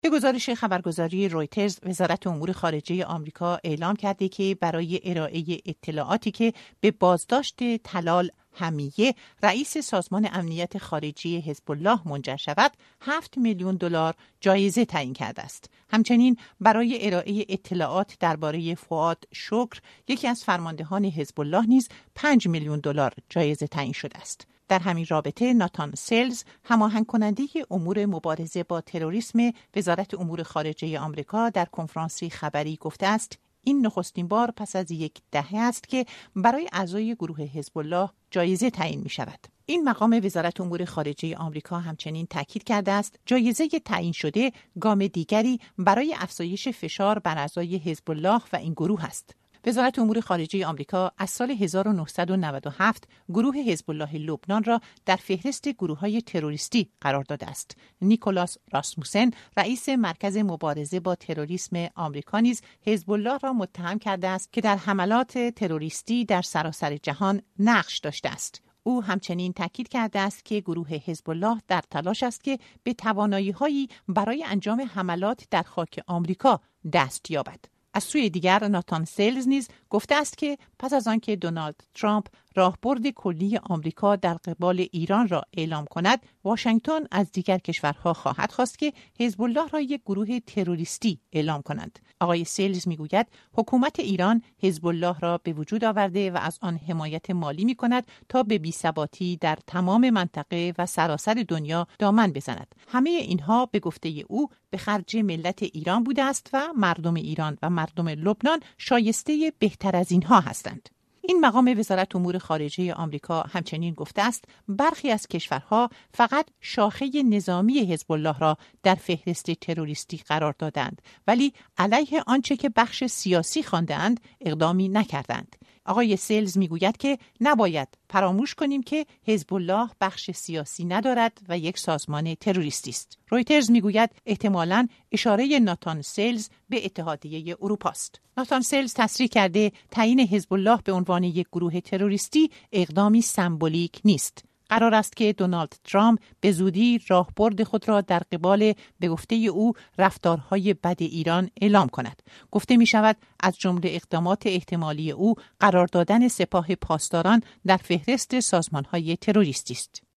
به گزارش خبرگزاری رویترز، وزارت امور خارجه آمریکا اعلام کرده که برای ارائه اطلاعاتی که به بازداشت طلال حمیه رئیس سازمان امنیت خارجی حزب الله منجر شود 7 میلیون دلار جایزه تعیین کرده است. همچنین برای ارائه اطلاعات درباره فؤاد شکر یکی از فرماندهان حزب الله نیز 5 میلیون دلار جایزه تعیین شده است. در همین رابطه ناتان سیلز، هماهنگ کننده امور مبارزه با تروریسم وزارت امور خارجه آمریکا، در کنفرانسی خبری گفته است این نخستین بار پس از یک دهه است که برای اعضای گروه حزب الله جایزه تعیین می شود. این مقام وزارت امور خارجه آمریکا همچنین تاکید کرده است جایزه تعیین شده گام دیگری برای افزایش فشار بر اعضای حزب الله و این گروه است. وزارت امور خارجه آمریکا از سال 1997 گروه حزب الله لبنان را در فهرست گروه‌های تروریستی قرار داده است. نیکولاس راسموسن، رئیس مرکز مبارزه با تروریسم آمریکا، نیز حزب الله را متهم کرده است که در حملات تروریستی در سراسر جهان نقش داشته است. او همچنین تاکید کرده است که گروه حزب الله در تلاش است که به توانایی‌هایی برای انجام حملات در خاک آمریکا دست یابد. از سوی دیگر ناتان سیلز نیز گفته است که پس از آنکه دونالد ترامپ راهبرد کلی آمریکا در قبال ایران را اعلام کند، واشنگتن از دیگر کشورها خواهد خواست که حزب الله را یک گروه تروریستی اعلام کنند. آقای سیلز میگوید حکومت ایران حزب الله را به وجود آورده و از آن حمایت مالی میکند تا به بی‌ثباتی در تمام منطقه و سراسر دنیا دامن بزند. همه اینها به گفته او به خرج ملت ایران بوده است و مردم ایران و مردم لبنان شایسته بهتر از اینها هستند. این مقام وزارت امور خارجه آمریکا همچنین گفته است برخی از کشورها فقط شاخه نظامی حزب الله را در فهرست تروریستی قرار دادند ولی علیه آنچه که بخش سیاسی خواندند اقدامی نکردند. آقای سیلز میگوید که نباید فراموش کنیم که حزب الله بخش سیاسی ندارد و یک سازمان تروریستی است. رویترز میگوید احتمالاً اشاره ناتان سیلز به اتحادیه اروپا است. ناتان سیلز تصریح کرده تعیین حزب الله به عنوان یک گروه تروریستی اقدامی سمبولیک نیست. قرار است که دونالد ترامپ به زودی راهبرد خود را در قبال به گفته او رفتارهای بد ایران اعلام کند. گفته می شود از جمله اقدامات احتمالی او قرار دادن سپاه پاسداران در فهرست سازمانهای تروریستی است.